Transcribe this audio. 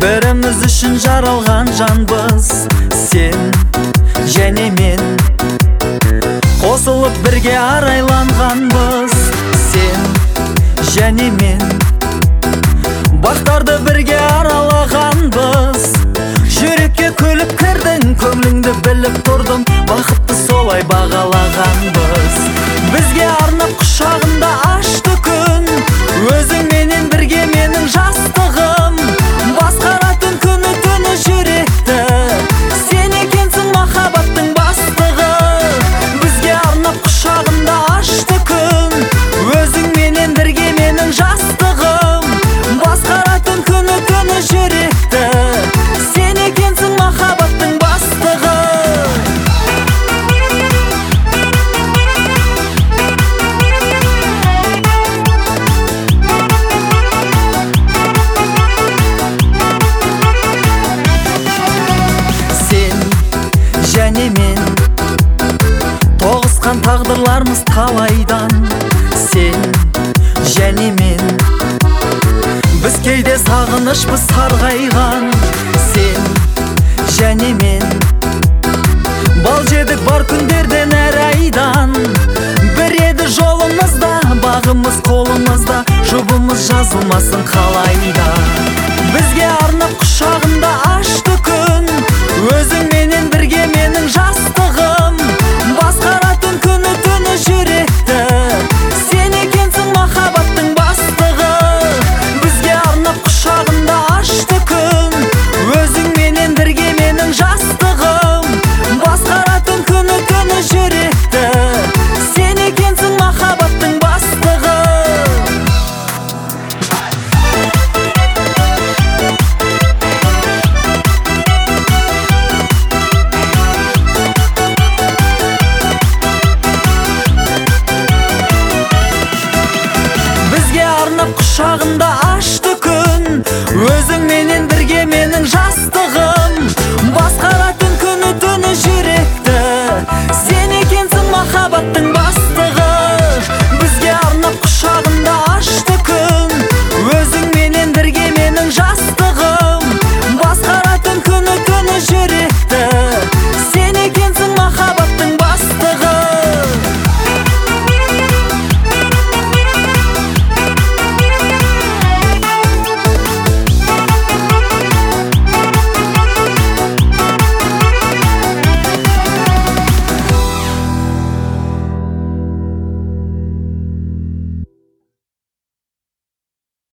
Біріміз үшін жаралған жанбыз, сен және мен. Қосылып бірге арайланғанбыз, сен және мен. Бақтарды бірге аралағанбыз, жүрекке күліп кірдің, көңліңді біліп тұрдым, бақытты солай бағалағанбыз. Бізге арнап құшағында ашты күн, өзіңменен бірге менің жастығым. Басқаратын күні түні жүректі, сен екенсің махаббаттың бастығы. Бізге арнап құшағында ашты күн, өзіңменен бірге менің жастығым. Басқаратын күні түні жүректі, сен екенсің махаббаттың бастығы. Және мен, тоғысқан тағдырларымыз талайдан, сен және мен. Біз кейде сағынышпыз сарғайған, сен және мен. Бал жедік бар күндерден әр айдан, бір еді жолымызда, бағымыз қолымызда, жұбымыз жазылмасын қалайда.